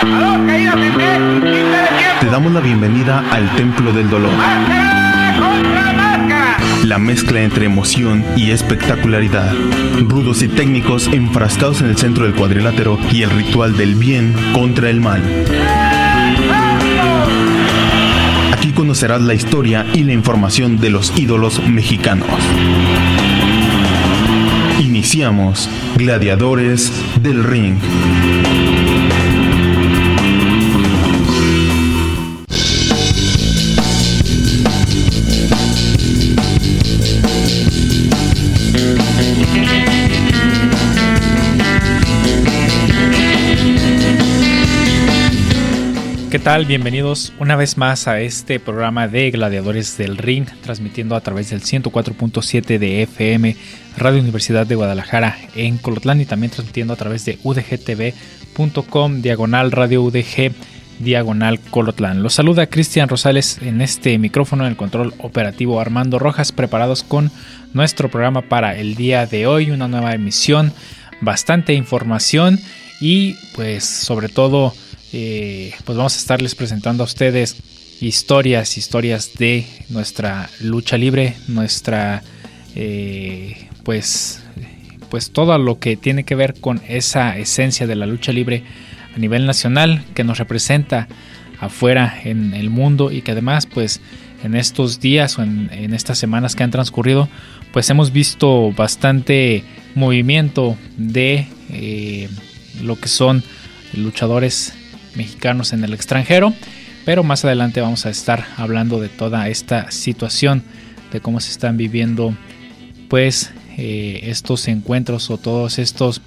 Te damos la bienvenida al Templo del Dolor. La mezcla entre emoción y espectacularidad. Rudos y técnicos enfrascados en el centro del cuadrilátero y el ritual del bien contra el mal. Aquí conocerás la historia y la información de los ídolos mexicanos. Iniciamos Gladiadores del Ring. ¿Qué tal? Bienvenidos una vez más a este programa de Gladiadores del Ring, transmitiendo a través del 104.7 de FM, Radio Universidad de Guadalajara en Colotlán, y también transmitiendo a través de udgtv.com, /Radio UDG, /Colotlán. Los saluda Cristian Rosales en este micrófono, en el control operativo Armando Rojas, preparados con nuestro programa para el día de hoy, una nueva emisión, bastante información y pues sobre todo pues vamos a estarles presentando a ustedes historias de nuestra lucha libre, nuestra pues todo lo que tiene que ver con esa esencia de la lucha libre a nivel nacional, que nos representa afuera en el mundo, y que además pues en estos días o en estas semanas que han transcurrido pues hemos visto bastante movimiento de lo que son luchadores mexicanos en el extranjero, pero más adelante vamos a estar hablando de toda esta situación, de cómo se están viviendo pues estos encuentros o todas estas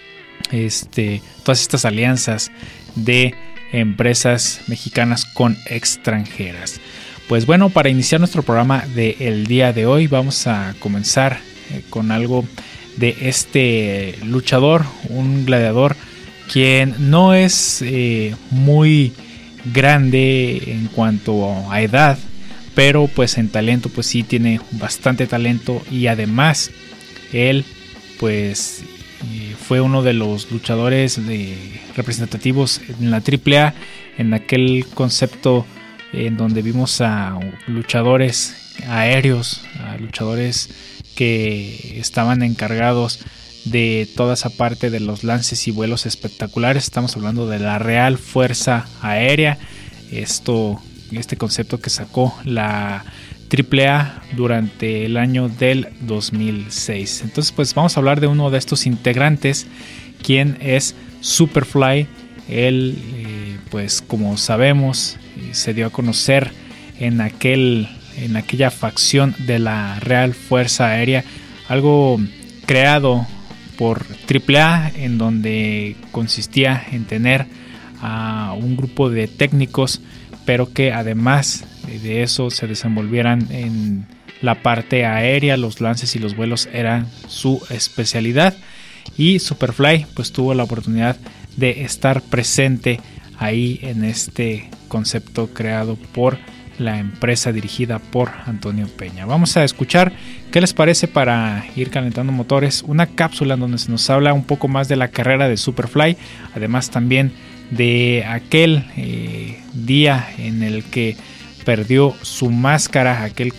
alianzas de empresas mexicanas con extranjeras. Pues bueno, para iniciar nuestro programa del día de hoy vamos a comenzar con algo de este luchador, un gladiador quien no es muy grande en cuanto a edad, pero pues en talento pues sí tiene bastante talento, y además él pues fue uno de los luchadores representativos en la AAA, en aquel concepto en donde vimos a luchadores aéreos, a luchadores que estaban encargados de toda esa parte de los lances y vuelos espectaculares. Estamos hablando de la Real Fuerza Aérea, este concepto que sacó la AAA durante el año del 2006. Entonces pues vamos a hablar de uno de estos integrantes, quien es Superfly. Él pues como sabemos se dio a conocer en aquella facción de la Real Fuerza Aérea, algo creado por AAA, en donde consistía en tener a un grupo de técnicos, pero que además de eso se desenvolvieran en la parte aérea. Los lances y los vuelos eran su especialidad, y Superfly pues tuvo la oportunidad de estar presente ahí en este concepto creado por la empresa dirigida por Antonio Peña. Vamos a escuchar qué les parece, para ir calentando motores, una cápsula donde se nos habla un poco más de la carrera de Superfly, además también de aquel día en el que perdió su máscara, aquel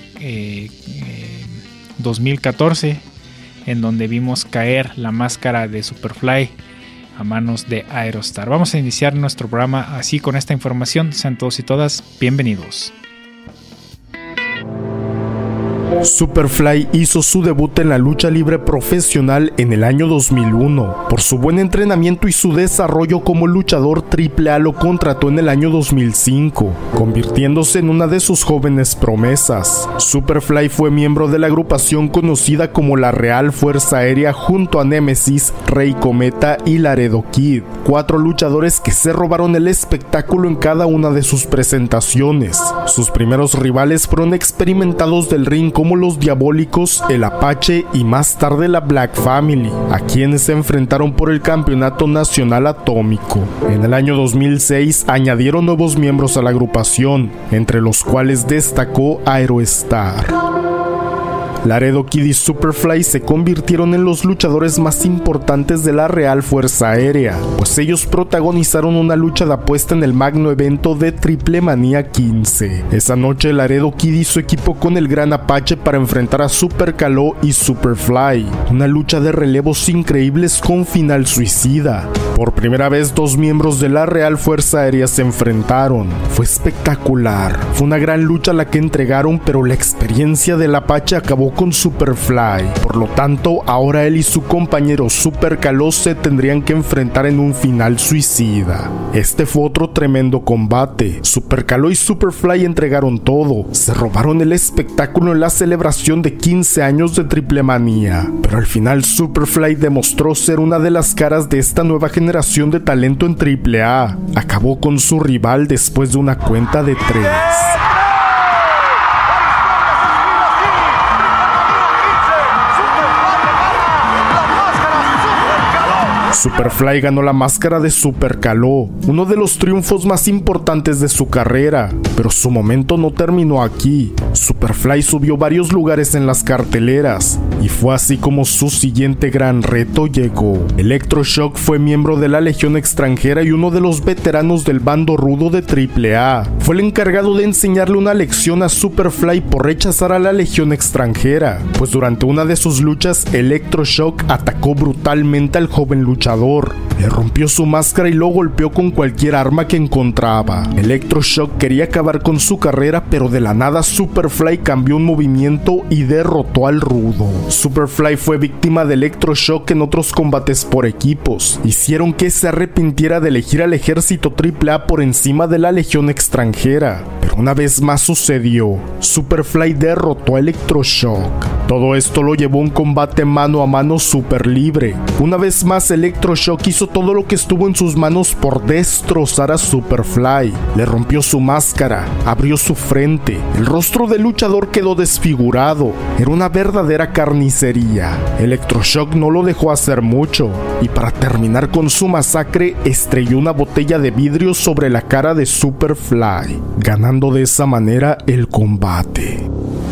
2014, en donde vimos caer la máscara de Superfly a manos de Aerostar. Vamos a iniciar nuestro programa así con esta información. Sean todos y todas bienvenidos. Superfly hizo su debut en la lucha libre profesional en el año 2001. Por su buen entrenamiento y su desarrollo como luchador, AAA lo contrató en el año 2005, convirtiéndose en una de sus jóvenes promesas. Superfly fue miembro de la agrupación conocida como la Real Fuerza Aérea junto a Némesis, Rey Cometa y Laredo Kid, 4 luchadores que se robaron el espectáculo en cada una de sus presentaciones. Sus primeros rivales fueron experimentados del ring como los Diabólicos, el Apache y más tarde la Black Family, a quienes se enfrentaron por el campeonato nacional atómico. En el año 2006 añadieron nuevos miembros a la agrupación, entre los cuales destacó Aerostar. Laredo Kid y Superfly se convirtieron en los luchadores más importantes de la Real Fuerza Aérea, pues ellos protagonizaron una lucha de apuesta en el magno evento de Triplemanía 15. Esa noche Laredo Kid y su equipo con el Gran Apache para enfrentar a Super Caló y Superfly, una lucha de relevos increíbles con final suicida. Por primera vez dos miembros de la Real Fuerza Aérea se enfrentaron. Fue espectacular, fue una gran lucha la que entregaron, pero la experiencia del Apache acabó con Superfly. Por lo tanto, ahora él y su compañero Super Caló se tendrían que enfrentar en un final suicida. Este fue otro tremendo combate. Super Caló y Superfly entregaron todo, se robaron el espectáculo en la celebración de 15 años de Triplemanía, pero al final Superfly demostró ser una de las caras de esta nueva generación de talento en AAA. Acabó con su rival después de una cuenta de 3. Superfly ganó la máscara de Super Caló, uno de los triunfos más importantes de su carrera, pero su momento no terminó aquí. Superfly subió varios lugares en las carteleras, y fue así como su siguiente gran reto llegó. Electroshock fue miembro de la Legión Extranjera y uno de los veteranos del bando rudo de AAA. Fue el encargado de enseñarle una lección a Superfly por rechazar a la Legión Extranjera, pues durante una de sus luchas Electroshock atacó brutalmente al joven luchador. Le rompió su máscara y lo golpeó con cualquier arma que encontraba. Electroshock quería acabar con su carrera, pero de la nada Superfly cambió un movimiento y derrotó al rudo. Superfly fue víctima de Electroshock en otros combates por equipos. Hicieron que se arrepintiera de elegir al ejército AAA por encima de la Legión Extranjera. Pero una vez más sucedió. Superfly derrotó a Electroshock. Todo esto lo llevó a un combate mano a mano super libre. Una vez más Electroshock hizo todo lo que estuvo en sus manos por destrozar a Superfly. Le rompió su máscara, abrió su frente, el rostro del luchador quedó desfigurado. Era una verdadera carnicería. Electroshock no lo dejó hacer mucho, y para terminar con su masacre, estrelló una botella de vidrio sobre la cara de Superfly, ganando de esa manera el combate.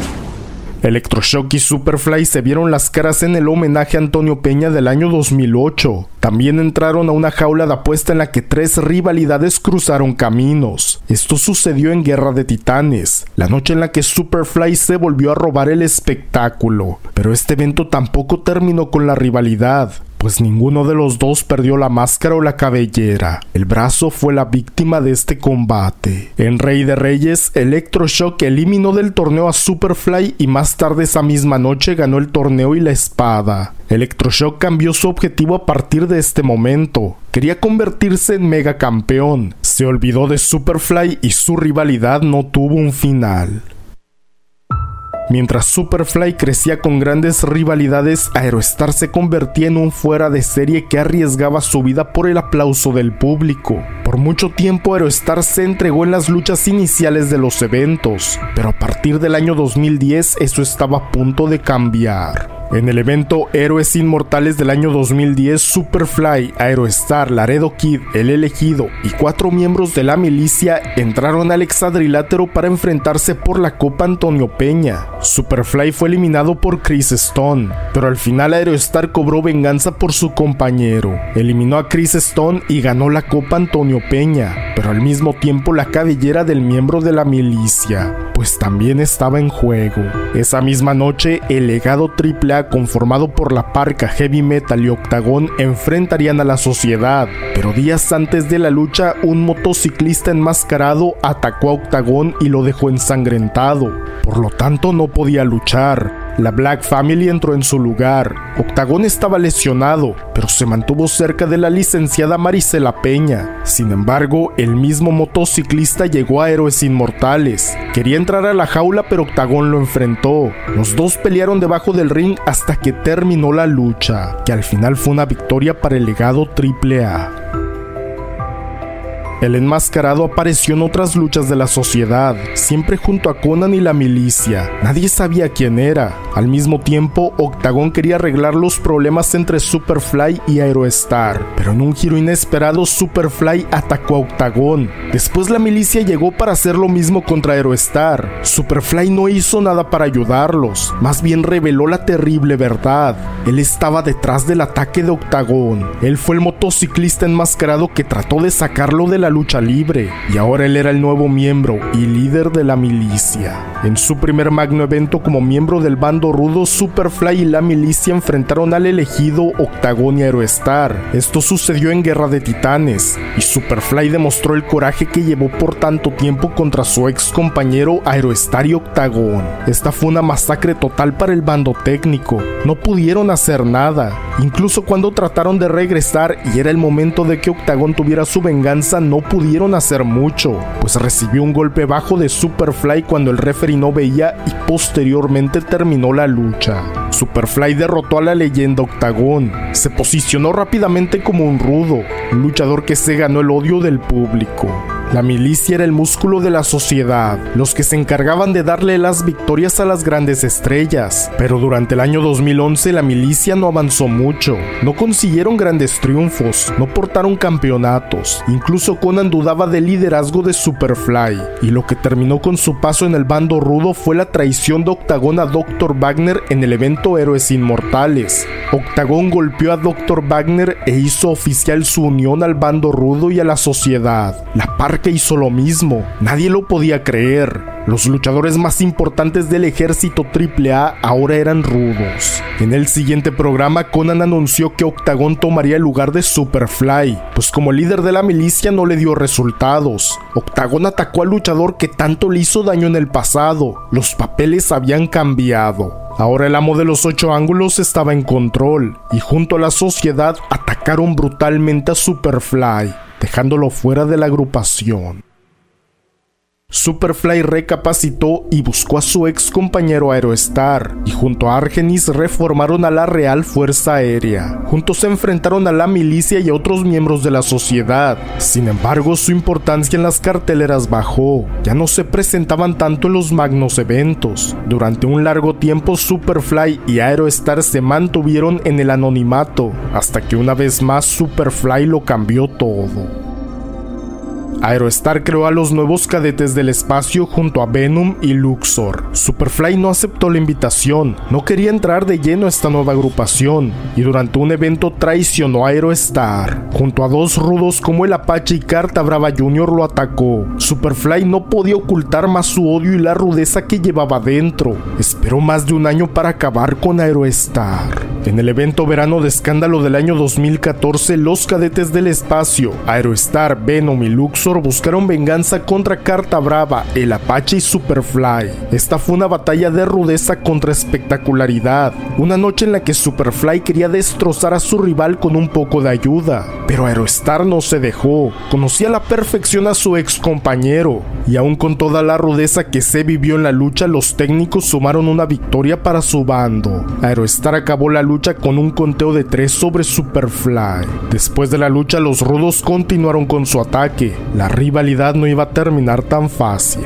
Electroshock y Superfly se vieron las caras en el homenaje a Antonio Peña del año 2008. También entraron a una jaula de apuesta en la que 3 rivalidades cruzaron caminos. Esto sucedió en Guerra de Titanes, la noche en la que Superfly se volvió a robar el espectáculo. Pero este evento tampoco terminó con la rivalidad, pues ninguno de los dos perdió la máscara o la cabellera. El brazo fue la víctima de este combate. En Rey de Reyes, Electroshock eliminó del torneo a Superfly y más tarde esa misma noche ganó el torneo y la espada. Electroshock cambió su objetivo a partir de este momento. Quería convertirse en mega campeón. Se olvidó de Superfly y su rivalidad no tuvo un final. Mientras Superfly crecía con grandes rivalidades, Aerostar se convertía en un fuera de serie que arriesgaba su vida por el aplauso del público. Por mucho tiempo Aerostar se entregó en las luchas iniciales de los eventos, pero a partir del año 2010 eso estaba a punto de cambiar. En el evento Héroes Inmortales del año 2010, Superfly, Aerostar, Laredo Kid, El Elegido y 4 miembros de la milicia entraron al hexadrilátero para enfrentarse por la Copa Antonio Peña. Superfly fue eliminado por Chris Stone, pero al final Aerostar cobró venganza por su compañero. Eliminó a Chris Stone y ganó la Copa Antonio Peña, pero al mismo tiempo la cabellera del miembro de la milicia, pues también estaba en juego. Esa misma noche, el legado AAA conformado por La Parca, Heavy Metal y Octagón enfrentarían a la Sociedad, pero días antes de la lucha un motociclista enmascarado atacó a Octagón y lo dejó ensangrentado, por lo tanto no podía luchar. La Black Family entró en su lugar. Octagón estaba lesionado, pero se mantuvo cerca de la licenciada Marisela Peña. Sin embargo, el mismo motociclista llegó a Héroes Inmortales. Quería entrar a la jaula, pero Octagón lo enfrentó. Los dos pelearon debajo del ring hasta que terminó la lucha, que al final fue una victoria para el legado AAA. El enmascarado apareció en otras luchas de la sociedad, siempre junto a Conan y la milicia. Nadie sabía quién era. Al mismo tiempo, Octagon quería arreglar los problemas entre Superfly y Aerostar, pero en un giro inesperado, Superfly atacó a Octagon. Después la milicia llegó para hacer lo mismo contra Aerostar. Superfly no hizo nada para ayudarlos, más bien reveló la terrible verdad. Él estaba detrás del ataque de Octagon. Él fue el motociclista enmascarado que trató de sacarlo de la lucha libre, y ahora él era el nuevo miembro y líder de la milicia. En su primer magno evento como miembro del bando rudo, Superfly y la milicia enfrentaron al elegido Octagon y Aerostar. Esto sucedió en Guerra de Titanes, y Superfly demostró el coraje que llevó por tanto tiempo contra su ex compañero Aerostar y Octagon. Esta fue una masacre total para el bando técnico. No pudieron hacer nada. Incluso cuando trataron de regresar y era el momento de que Octagon tuviera su venganza, no pudieron hacer mucho, pues recibió un golpe bajo de Superfly cuando el referee no veía y posteriormente terminó la lucha. Superfly derrotó a la leyenda Octagon. Se posicionó rápidamente como un rudo, un luchador que se ganó el odio del público. La milicia era el músculo de la sociedad, los que se encargaban de darle las victorias a las grandes estrellas. Pero durante el año 2011 la milicia no avanzó mucho, no consiguieron grandes triunfos, no portaron campeonatos. Incluso Conan dudaba del liderazgo de Superfly, y lo que terminó con su paso en el bando rudo fue la traición de Octagon a Dr. Wagner en el evento Héroes Inmortales. Octagon golpeó a Dr. Wagner e hizo oficial su unión al bando rudo y a la sociedad. La Parca hizo lo mismo. Nadie lo podía creer. Los luchadores más importantes del ejército AAA ahora eran rudos. En el siguiente programa, Conan anunció que Octagon tomaría el lugar de Superfly, pues como líder de la milicia no le dio resultados. Octagon atacó al luchador que tanto le hizo daño en el pasado. Los papeles habían cambiado. Ahora el amo de los 8 ángulos estaba en control, y junto a la sociedad atacaron brutalmente a Superfly, dejándolo fuera de la agrupación. Superfly recapacitó y buscó a su ex compañero Aerostar, y junto a Argenis reformaron a la Real Fuerza Aérea. Juntos se enfrentaron a la milicia y a otros miembros de la sociedad. Sin embargo, su importancia en las carteleras bajó. Ya no se presentaban tanto en los magnos eventos. Durante un largo tiempo, Superfly y Aerostar se mantuvieron en el anonimato, hasta que una vez más Superfly lo cambió todo. Aerostar creó a los nuevos cadetes del espacio junto a Venom y Luxor. Superfly no aceptó la invitación, no quería entrar de lleno a esta nueva agrupación, y durante un evento traicionó a Aerostar. Junto a 2 rudos como el Apache y Carta Brava Jr. lo atacó. Superfly no podía ocultar más su odio y la rudeza que llevaba dentro. Esperó más de un año para acabar con Aerostar. En el evento verano de escándalo del año 2014, los cadetes del espacio, Aerostar, Venom y Luxor buscaron venganza contra Carta Brava, el Apache y Superfly. Esta fue una batalla de rudeza contra espectacularidad, una noche en la que Superfly quería destrozar a su rival con un poco de ayuda, pero Aerostar no se dejó. Conocía a la perfección a su ex compañero, y aún con toda la rudeza que se vivió en la lucha, los técnicos sumaron una victoria para su bando. Aerostar acabó la lucha con un conteo de 3 sobre Superfly. Después de la lucha, los rudos continuaron con su ataque. La rivalidad no iba a terminar tan fácil.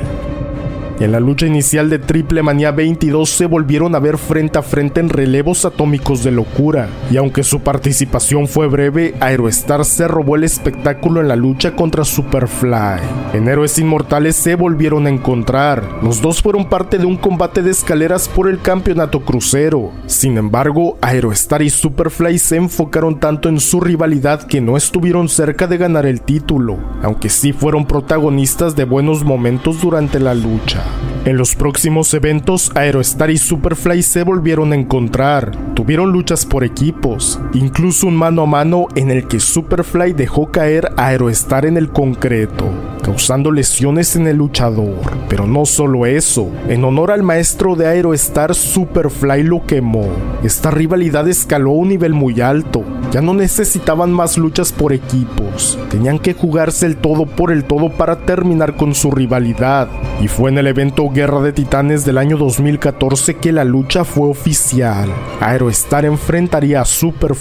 En la lucha inicial de Triple Manía 22 se volvieron a ver frente a frente en relevos atómicos de locura, y aunque su participación fue breve, Aerostar se robó el espectáculo en la lucha contra Superfly. En Héroes Inmortales se volvieron a encontrar. Los dos fueron parte de un combate de escaleras por el campeonato crucero. Sin embargo, Aerostar y Superfly se enfocaron tanto en su rivalidad que no estuvieron cerca de ganar el título, aunque sí fueron protagonistas de buenos momentos durante la lucha. En los próximos eventos, Aerostar y Superfly se volvieron a encontrar. Tuvieron luchas por equipos, incluso un mano a mano en el que Superfly dejó caer a Aerostar en el concreto, causando lesiones en el luchador. Pero no solo eso, en honor al maestro de Aerostar, Superfly lo quemó. Esta rivalidad escaló a un nivel muy alto. Ya no necesitaban más luchas por equipos, tenían que jugarse el todo por el todo para terminar con su rivalidad, y fue en el evento Guerra de Titanes del año 2014 que la lucha fue oficial. Aerostar enfrentaría a Superfly, un combate de máscara contra máscara.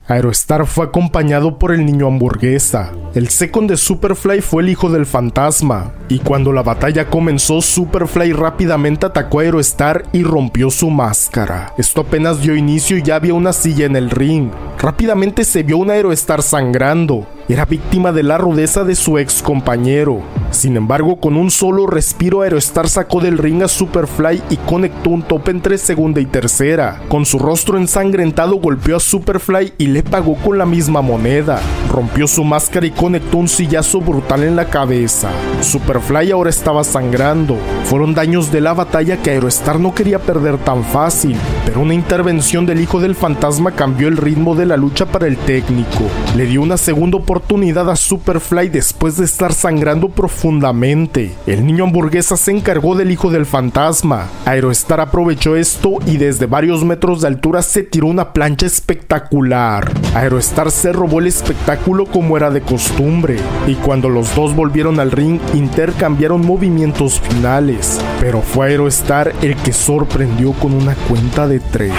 Aerostar fue acompañado por el Niño Hamburguesa. El second de Superfly fue el Hijo del Fantasma, y cuando la batalla comenzó, Superfly rápidamente atacó a Aerostar y rompió su máscara. Esto apenas dio inicio y ya había una silla en el ring. Rápidamente se vio un Aerostar sangrando. Era víctima de la rudeza de su ex compañero. Sin embargo, con un solo respiro, Aerostar sacó del ring a Superfly y conectó un tope entre segunda y tercera. Con su rostro ensangrentado, golpeó a Superfly y le pagó con la misma moneda. Rompió su máscara y conectó un sillazo brutal en la cabeza. Superfly ahora estaba sangrando. Fueron daños de la batalla que Aerostar no quería perder tan fácil, pero una intervención del Hijo del Fantasma cambió el ritmo de la lucha para el técnico. Le dio una segunda oportunidad a Superfly después de estar sangrando profundamente. El Niño Hamburguesa se encargó del Hijo del Fantasma. Aerostar aprovechó esto y desde varios metros de altura se tiró una plancha espectacular. Aerostar se robó el espectáculo como era de costumbre, y cuando los dos volvieron al ring intercambiaron movimientos finales, pero fue Aerostar el que sorprendió con una cuenta de 3.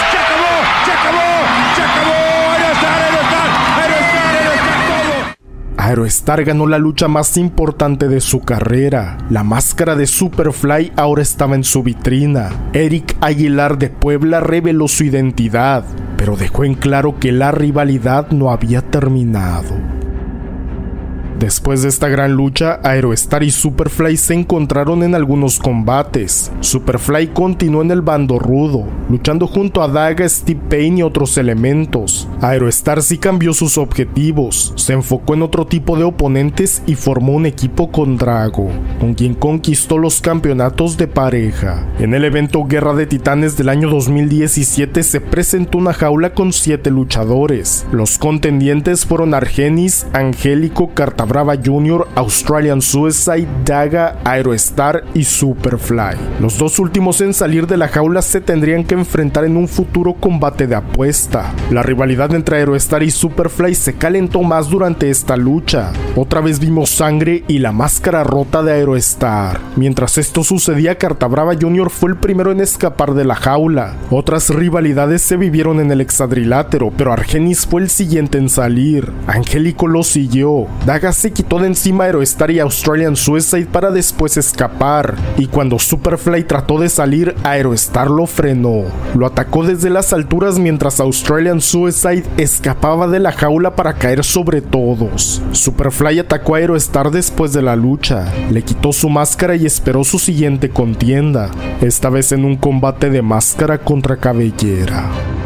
Aerostar ganó la lucha más importante de su carrera. La máscara de Superfly ahora estaba en su vitrina. Eric Aguilar de Puebla reveló su identidad, pero dejó en claro que la rivalidad no había terminado. Después de esta gran lucha, Aerostar y Superfly se encontraron en algunos combates. Superfly continuó en el bando rudo, luchando junto a Daga, Steve Payne y otros elementos. Aerostar sí cambió sus objetivos, se enfocó en otro tipo de oponentes y formó un equipo con Drago, con quien conquistó los campeonatos de pareja. En el evento Guerra de Titanes del año 2017 se presentó una jaula con 7 luchadores. Los contendientes fueron Argenis, Angélico, Cartabrava Jr., Australian Suicide, Daga, Aerostar y Superfly. Los dos últimos en salir de la jaula se tendrían que enfrentar en un futuro combate de apuesta. La rivalidad entre Aerostar y Superfly se calentó más durante esta lucha. Otra vez vimos sangre y la máscara rota de Aerostar. Mientras esto sucedía, Cartabrava Jr. fue el primero en escapar de la jaula. Otras rivalidades se vivieron en el hexadrilátero, pero Argenis fue el siguiente en salir. Angélico lo siguió. Daga se quitó de encima a Aerostar y Australian Suicide para después escapar, y cuando Superfly trató de salir, Aerostar lo frenó. Lo atacó desde las alturas mientras Australian Suicide escapaba de la jaula para caer sobre todos. Superfly atacó a Aerostar después de la lucha, le quitó su máscara y esperó su siguiente contienda, esta vez en un combate de máscara contra cabellera.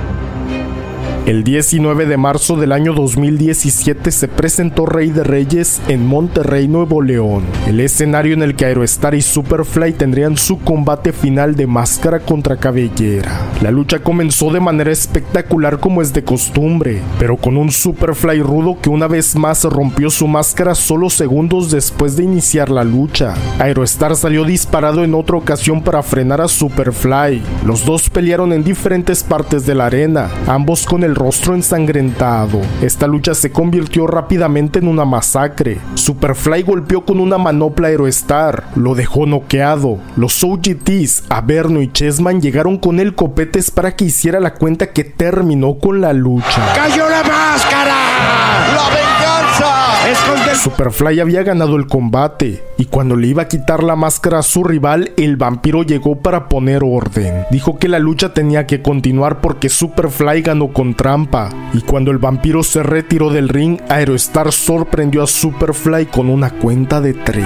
El 19 de marzo del año 2017 se presentó Rey de Reyes en Monterrey, Nuevo León, el escenario en el que Aerostar y Superfly tendrían su combate final de máscara contra cabellera. La lucha comenzó de manera espectacular como es de costumbre, pero con un Superfly rudo que una vez más rompió su máscara solo segundos después de iniciar la lucha. Aerostar salió disparado en otra ocasión para frenar a Superfly. Los dos pelearon en diferentes partes de la arena, ambos con el rostro ensangrentado. Esta lucha se convirtió rápidamente en una masacre. Superfly golpeó con una manopla a Aerostar, lo dejó noqueado. Los OGTs, Averno y Chessman llegaron con el copetes para que hiciera la cuenta que terminó con la lucha. ¡Cayó la máscara! ¡La venganza! Superfly había ganado el combate, y cuando le iba a quitar la máscara a su rival, el vampiro llegó para poner orden. Dijo que la lucha tenía que continuar porque Superfly ganó con trampa, y cuando el vampiro se retiró del ring, Aerostar sorprendió a Superfly con una cuenta de 3.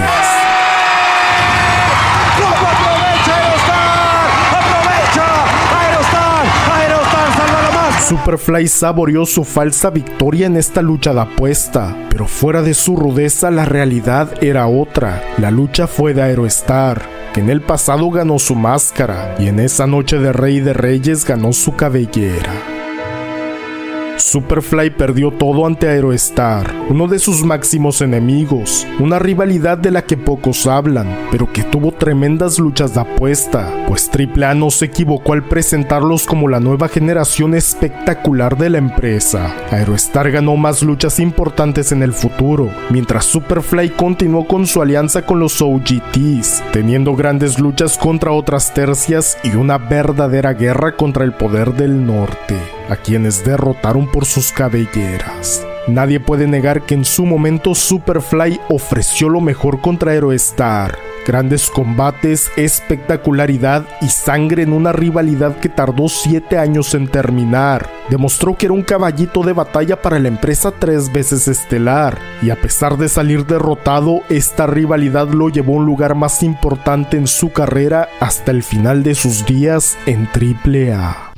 Superfly saboreó su falsa victoria en esta lucha de apuesta, pero fuera de su rudeza la realidad era otra. La lucha fue de Aerostar, que en el pasado ganó su máscara, y en esa noche de Rey de Reyes ganó su cabellera. Superfly perdió todo ante Aerostar, uno de sus máximos enemigos, una rivalidad de la que pocos hablan, pero que tuvo tremendas luchas de apuesta, pues AAA no se equivocó al presentarlos como la nueva generación espectacular de la empresa. Aerostar ganó más luchas importantes en el futuro, mientras Superfly continuó con su alianza con los OGTs, teniendo grandes luchas contra otras tercias y una verdadera guerra contra el poder del norte, a quienes derrotaron por sus cabelleras. Nadie puede negar que en su momento Superfly ofreció lo mejor contra Aerostar. Grandes combates, espectacularidad y sangre en una rivalidad que tardó 7 años en terminar. Demostró que era un caballito de batalla para la empresa 3 veces estelar, y a pesar de salir derrotado, esta rivalidad lo llevó a un lugar más importante en su carrera hasta el final de sus días en AAA.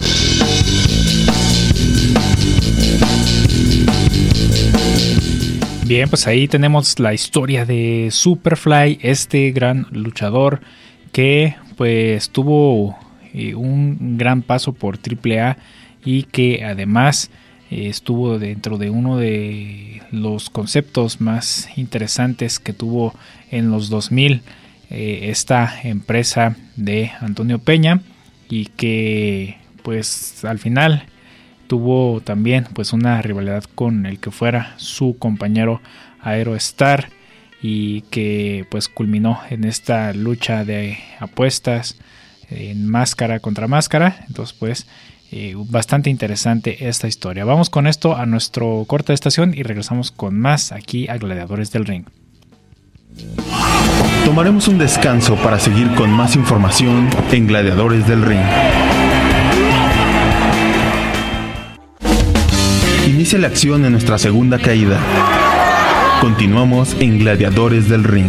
Bien, pues ahí tenemos la historia de Superfly, este gran luchador que pues tuvo un gran paso por AAA y que además estuvo dentro de uno de los conceptos más interesantes que tuvo en los 2000 esta empresa de Antonio Peña, y que pues al final tuvo también pues una rivalidad con el que fuera su compañero Aerostar, y que pues culminó en esta lucha de apuestas en máscara contra máscara. Entonces pues bastante interesante esta historia. Vamos con esto a nuestro corte de estación y regresamos con más aquí a Gladiadores del Ring. Tomaremos un descanso para seguir con más información en Gladiadores del Ring. Inicia la acción en nuestra segunda caída. Continuamos en Gladiadores del Ring.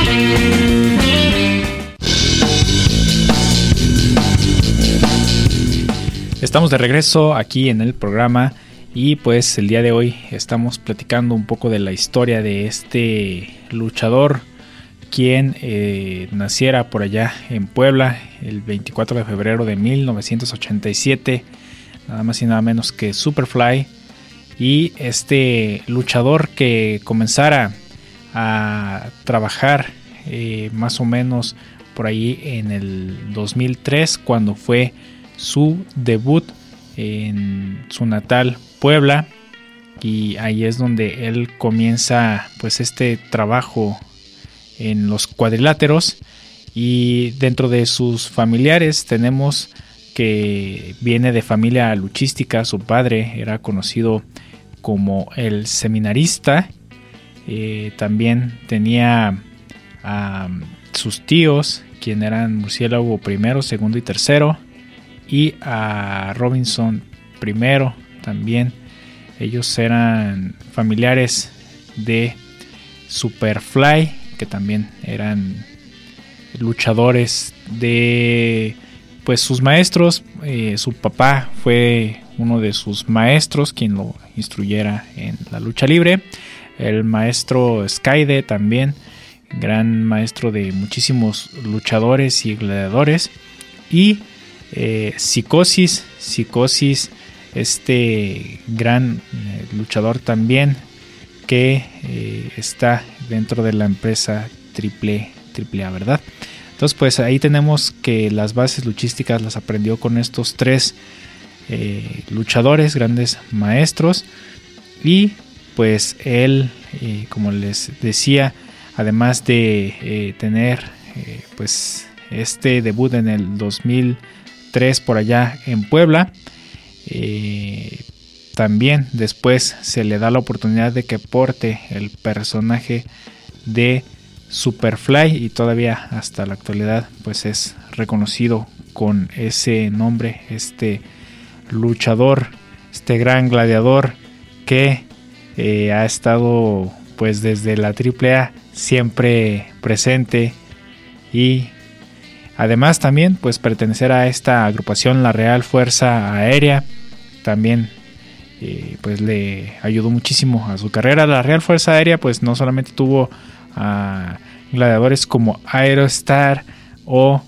Estamos de regreso aquí en el programa y pues el día de hoy estamos platicando un poco de la historia de este luchador, quien naciera por allá en Puebla el 24 de febrero de 1987, nada más y nada menos que Superfly. Y este luchador que comenzara a trabajar más o menos por ahí en el 2003, cuando fue su debut en su natal Puebla, y ahí es donde él comienza pues este trabajo en los cuadriláteros. Y dentro de sus familiares tenemos que viene de familia luchística. Su padre era conocido como el Seminarista. También tenía a sus tíos, quien eran Murciélago primero, segundo y tercero, y a Robinson primero también. Ellos eran familiares de Superfly, que también eran luchadores de pues sus maestros. Su papá fue uno de sus maestros quien lo instruyera en la lucha libre. El maestro Skyde también, gran maestro de muchísimos luchadores y gladiadores. Y Psicosis, este gran luchador también, que está dentro de la empresa AAA, ¿verdad? Entonces pues ahí tenemos que las bases luchísticas las aprendió con estos tres luchadores, grandes maestros. Y pues él, como les decía, además de tener pues este debut en el 2003 por allá en Puebla, también después se le da la oportunidad de que porte el personaje de Superfly, y todavía hasta la actualidad pues es reconocido con ese nombre, este luchador, este gran gladiador que ha estado pues desde la AAA siempre presente. Y además también pues pertenecer a esta agrupación, la Real Fuerza Aérea, también pues le ayudó muchísimo a su carrera. La Real Fuerza Aérea pues no solamente tuvo a gladiadores como Aerostar o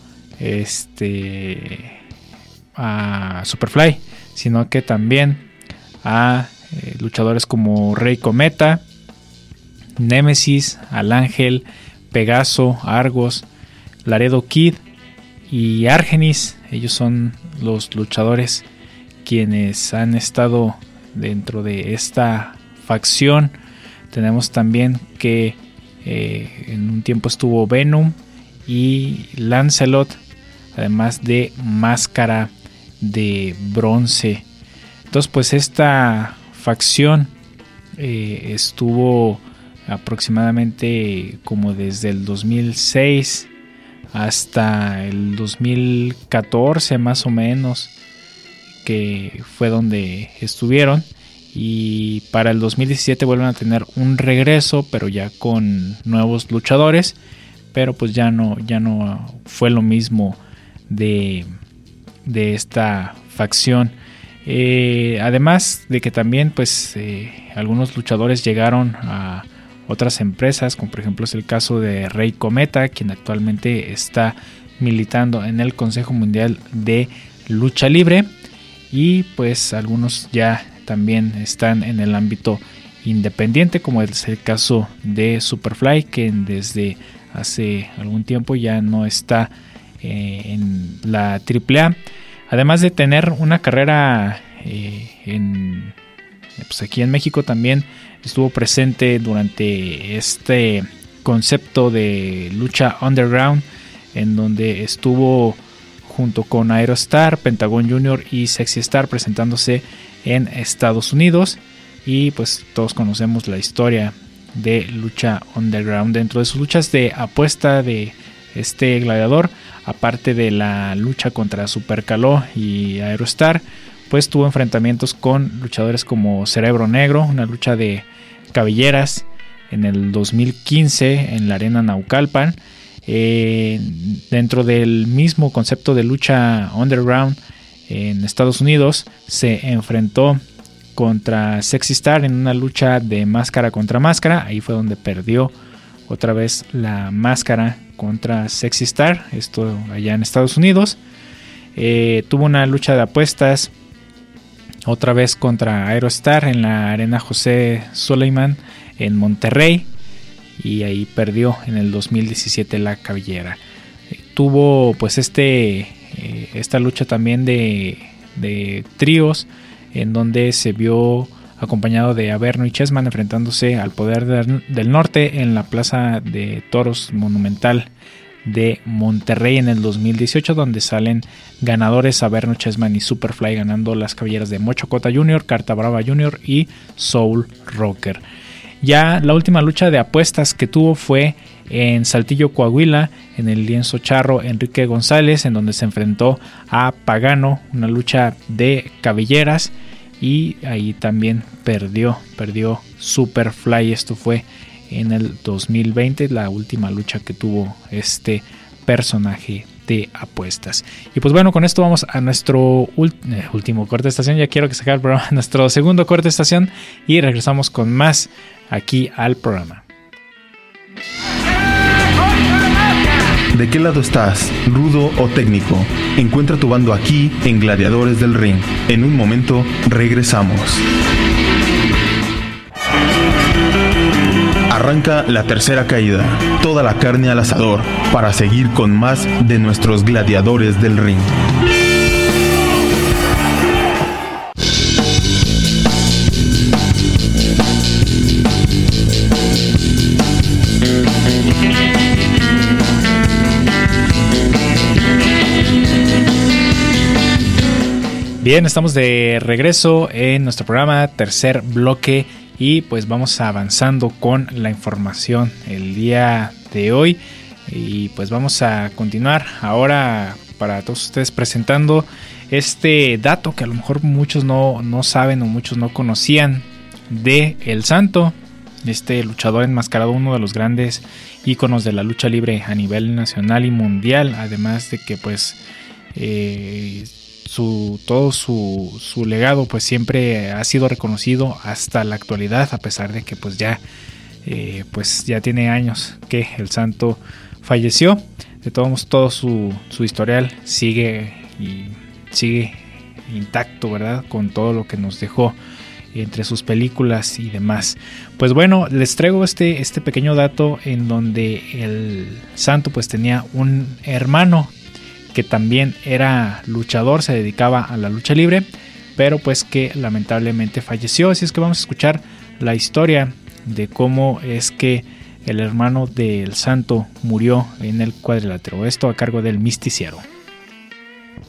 a Superfly, sino que también a luchadores como Rey Cometa, Némesis, Al Ángel, Pegaso, Argos, Laredo Kid y Argenis. Ellos son los luchadores quienes han estado dentro de esta facción. Tenemos también que en un tiempo estuvo Venom y Lancelot, además de Máscara de Bronce. Entonces pues esta facción estuvo aproximadamente como desde el 2006 hasta el 2014 más o menos, que fue donde estuvieron, y para el 2017 vuelven a tener un regreso, pero ya con nuevos luchadores, pero pues ya no fue lo mismo de esta facción. Además de que también pues algunos luchadores llegaron a otras empresas, como por ejemplo es el caso de Rey Cometa, quien actualmente está militando en el Consejo Mundial de Lucha Libre, y pues algunos ya también están en el ámbito independiente, como es el caso de Superfly, que desde hace algún tiempo ya no está en la AAA. Además de tener una carrera pues aquí en México, también estuvo presente durante este concepto de lucha underground, en donde estuvo junto con Aerostar, Pentagon Junior y Sexy Star presentándose en Estados Unidos. Y pues todos conocemos la historia de lucha underground. Dentro de sus luchas de apuesta de este gladiador, aparte de la lucha contra Super Caló y Aerostar, pues tuvo enfrentamientos con luchadores como Cerebro Negro, una lucha de cabelleras en el 2015 en la Arena Naucalpan. Dentro del mismo concepto de lucha underground en Estados Unidos, se enfrentó contra Sexy Star en una lucha de máscara contra máscara. Ahí fue donde perdió otra vez la máscara contra Sexy Star, esto allá en Estados Unidos. Tuvo una lucha de apuestas otra vez contra Aerostar en la Arena José Suleiman en Monterrey, y ahí perdió en el 2017 la cabellera. Tuvo pues esta lucha también de tríos, en donde se vio acompañado de Averno y Chessman enfrentándose al Poder del Norte en la Plaza de Toros Monumental de Monterrey en el 2018, donde salen ganadores Averno, Chessman y Superfly, ganando las cabelleras de Mocho Cota Jr., Carta Brava Jr. y Soul Rocker. Ya la última lucha de apuestas que tuvo fue en Saltillo, Coahuila, en el lienzo charro Enrique González, en donde se enfrentó a Pagano, una lucha de cabelleras, y ahí también perdió Superfly. Esto fue en el 2020, la última lucha que tuvo este personaje de apuestas. Y pues bueno, con esto vamos a nuestro último corte de estación. Ya quiero que se acabe el programa, nuestro segundo corte de estación, y regresamos con más aquí al programa. ¿De qué lado estás, rudo o técnico? Encuentra tu bando aquí en Gladiadores del Ring. En un momento regresamos. Arranca la tercera caída, toda la carne al asador, para seguir con más de nuestros Gladiadores del Ring. Bien, estamos de regreso en nuestro programa, tercer bloque, y pues vamos avanzando con la información el día de hoy. Y pues vamos a continuar ahora para todos ustedes presentando este dato que a lo mejor muchos no saben o muchos no conocían de El Santo, este luchador enmascarado, uno de los grandes íconos de la lucha libre a nivel nacional y mundial, además de que pues todo su legado pues siempre ha sido reconocido hasta la actualidad, a pesar de que pues ya tiene años que El Santo falleció. De todos modos, todo su historial sigue intacto, ¿verdad? Con todo lo que nos dejó entre sus películas y demás. Pues bueno, les traigo este pequeño dato en donde El Santo pues tenía un hermano que también era luchador, se dedicaba a la lucha libre, pero pues que lamentablemente falleció. Así es que vamos a escuchar la historia de cómo es que el hermano del Santo murió en el cuadrilátero. Esto a cargo del Misticiero.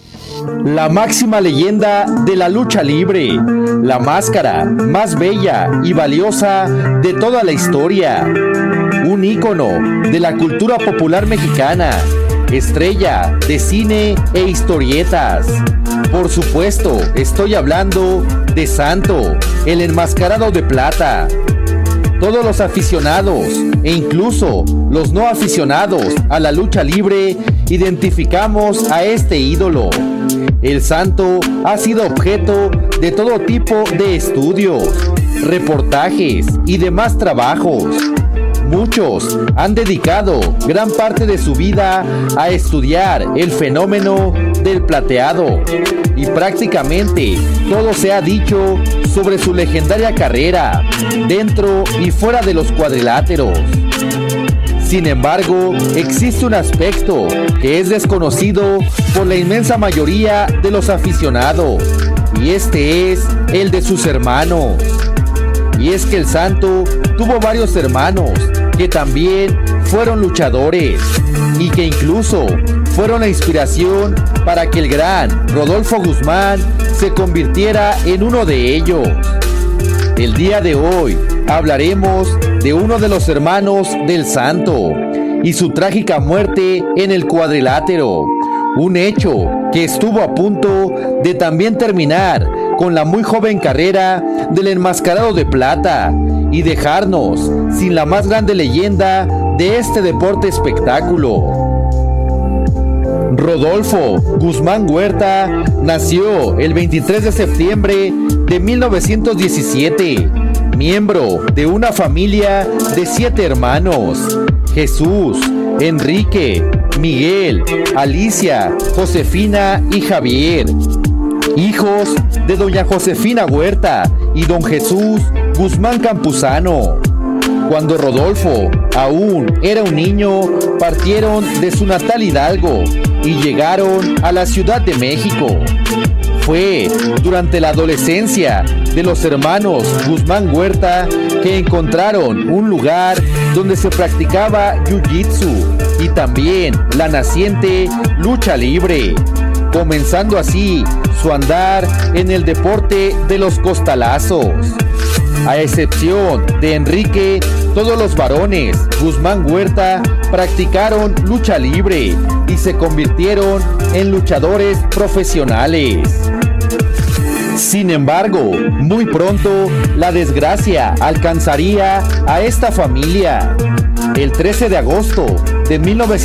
la máxima leyenda de la lucha libre, la máscara más bella y valiosa de toda la historia, un ícono de la cultura popular mexicana, estrella de cine e historietas. Por supuesto, estoy hablando de Santo, el enmascarado de plata. Todos los aficionados e incluso los no aficionados a la lucha libre identificamos a este ídolo. El Santo ha sido objeto de todo tipo de estudios, reportajes y demás trabajos. Muchos han dedicado gran parte de su vida a estudiar el fenómeno del plateado y prácticamente todo se ha dicho sobre su legendaria carrera dentro y fuera de los cuadriláteros. Sin embargo, existe un aspecto que es desconocido por la inmensa mayoría de los aficionados, y este es el de sus hermanos. Y es que el Santo tuvo varios hermanos que también fueron luchadores y que incluso fueron la inspiración para que el gran Rodolfo Guzmán se convirtiera en uno de ellos. El día de hoy hablaremos de uno de los hermanos del Santo y su trágica muerte en el cuadrilátero, un hecho que estuvo a punto de también terminar con la muy joven carrera del enmascarado de plata y dejarnos sin la más grande leyenda de este deporte espectáculo. Rodolfo Guzmán Huerta nació el 23 de septiembre de 1917, miembro de una familia de 7 hermanos: Jesús, Enrique, Miguel, Alicia, Josefina y Javier, hijos de doña Josefina Huerta y don Jesús Guzmán Campuzano. Cuando Rodolfo aún era un niño, partieron de su natal Hidalgo y llegaron a la Ciudad de México. Fue durante la adolescencia de los hermanos Guzmán Huerta que encontraron un lugar donde se practicaba jiu-jitsu y también la naciente lucha libre, comenzando así su andar en el deporte de los costalazos. A excepción de Enrique, todos los varones Guzmán Huerta practicaron lucha libre y se convirtieron en luchadores profesionales. Sin embargo, muy pronto la desgracia alcanzaría a esta familia. El 13 de agosto de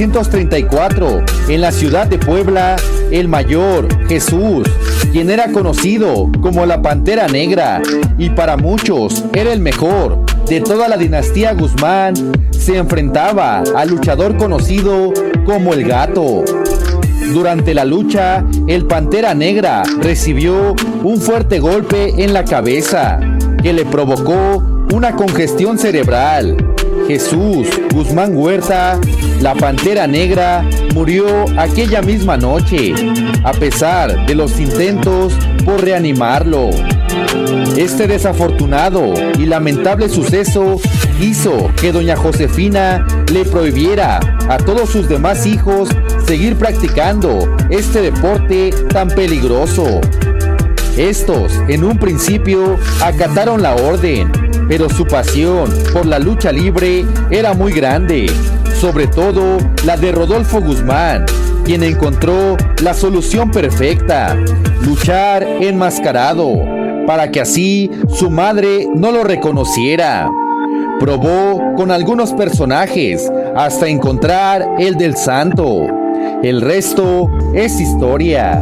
1934, en la ciudad de Puebla, el mayor Jesús, quien era conocido como la Pantera Negra y para muchos era el mejor de toda la dinastía Guzmán, se enfrentaba al luchador conocido como el Gato. Durante la lucha, el Pantera Negra recibió un fuerte golpe en la cabeza que le provocó una congestión cerebral. Jesús Guzmán Huerta, la Pantera Negra, murió aquella misma noche, a pesar de los intentos por reanimarlo. Este desafortunado y lamentable suceso hizo que doña Josefina le prohibiera a todos sus demás hijos seguir practicando este deporte tan peligroso. Estos, en un principio, acataron la orden, pero su pasión por la lucha libre era muy grande, sobre todo la de Rodolfo Guzmán, quien encontró la solución perfecta: luchar enmascarado, para que así su madre no lo reconociera. Probó con algunos personajes hasta encontrar el del Santo. El resto es historia.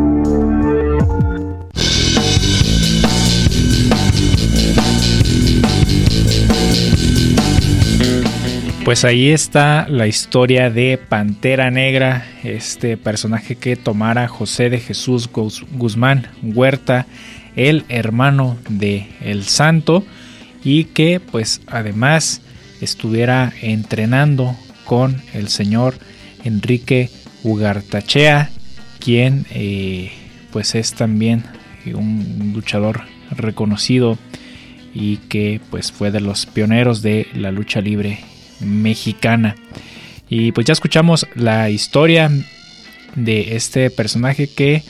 Pues ahí está la historia de Pantera Negra, este personaje que tomara José de Jesús Guzmán Huerta, el hermano de El Santo, y que pues además estuviera entrenando con el señor Enrique Ugartachea, quien pues es también un luchador reconocido y que pues fue de los pioneros de la lucha libre mexicana. Y pues ya escuchamos la historia de este personaje que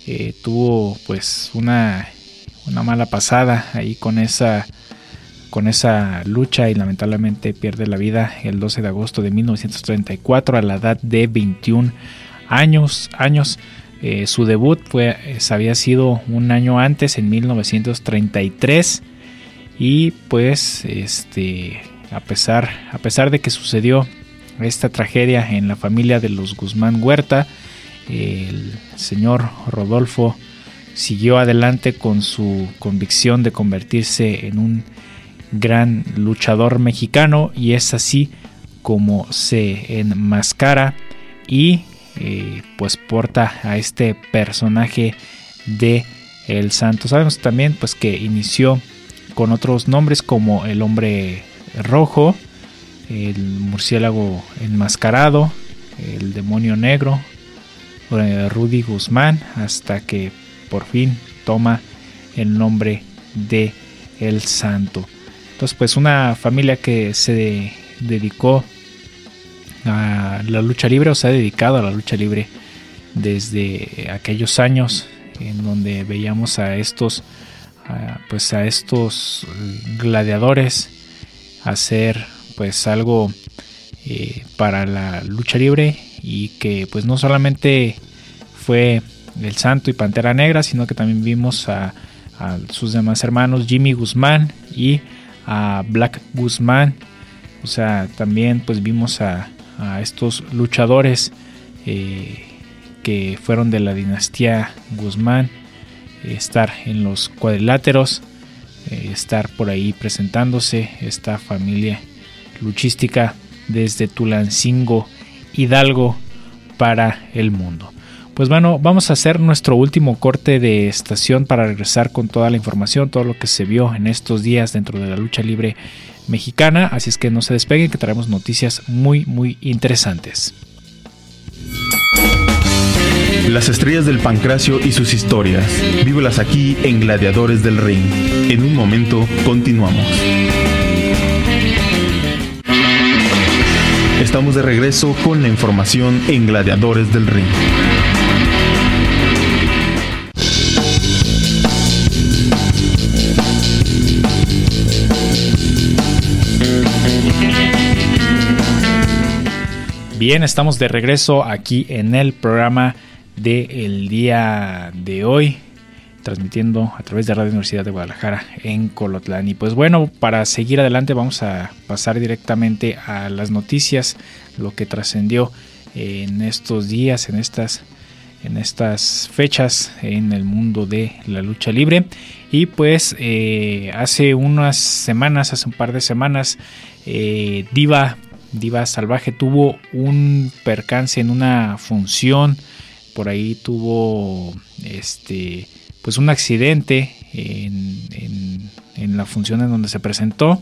tuvo pues una mala pasada ahí con esa lucha y lamentablemente pierde la vida el 12 de agosto de 1934 a la edad de 21 años. Su debut había sido un año antes, en 1933, y pues a pesar de que sucedió esta tragedia en la familia de los Guzmán Huerta, el señor Rodolfo siguió adelante con su convicción de convertirse en un gran luchador mexicano, y es así como se enmascara y pues porta a este personaje de El Santo. Sabemos también pues que inició con otros nombres como el Hombre Rojo, el Murciélago Enmascarado, el Demonio Negro, Rudy Guzmán, hasta que por fin toma el nombre de El Santo. Entonces pues una familia que se dedicó a la lucha libre, o se ha dedicado a la lucha libre desde aquellos años en donde veíamos a estos gladiadores hacer pues algo para la lucha libre, y que pues no solamente fue El Santo y Pantera Negra, sino que también vimos a sus demás hermanos, Jimmy Guzmán y a Black Guzmán. O sea, también pues vimos a estos luchadores que fueron de la dinastía Guzmán estar en los cuadriláteros, estar por ahí presentándose esta familia luchística desde Tulancingo, Hidalgo, para el mundo. Pues bueno, vamos a hacer nuestro último corte de estación para regresar con toda la información, todo lo que se vio en estos días dentro de la lucha libre mexicana, así es que no se despeguen, que traemos noticias muy muy interesantes. Las estrellas del Pancracio y sus historias, vívelas aquí en Gladiadores del Ring. En un momento continuamos. Estamos de regreso con la información en Gladiadores del Ring. Bien, estamos de regreso aquí en el programa del día de hoy, transmitiendo a través de Radio Universidad de Guadalajara en Colotlán. Y pues bueno, para seguir adelante vamos a pasar directamente a las noticias, lo que trascendió en estos días, en estas fechas en el mundo de la lucha libre. Y pues hace un par de semanas, Diva Salvaje tuvo un percance en una función. Por ahí tuvo pues un accidente en la función en donde se presentó.